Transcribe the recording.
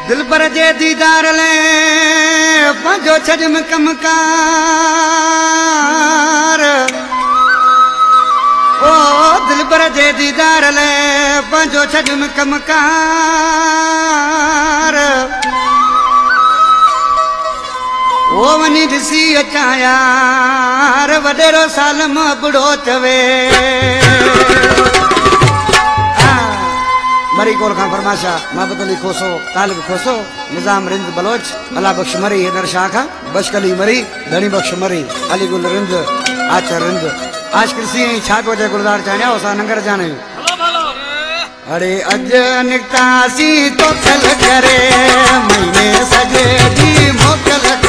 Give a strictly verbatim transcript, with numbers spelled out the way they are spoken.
दिल पर जे दीदार ले पंजो छजम कमकार ओ दिल पर जे दीदार ले पंजो छजम कमकार ओ वनी ॾिसी अचां यार वॾेरो साल मां बुढ़ो चवे मरी कोल खां फरमाशा मोहब्बत अली खोसो तालिब खोसो निजाम रिंद बलोच अला बख्श मरी हैदर शाह खां बशकली मरी धनी बख्श मरी अली गुल रिंद आचर रिंद आज कृषि छा पियो चए गुलदार चाणिया असां नंगर जाने अरे अज निकतासी तो कल करे महीने सजे दी मोकल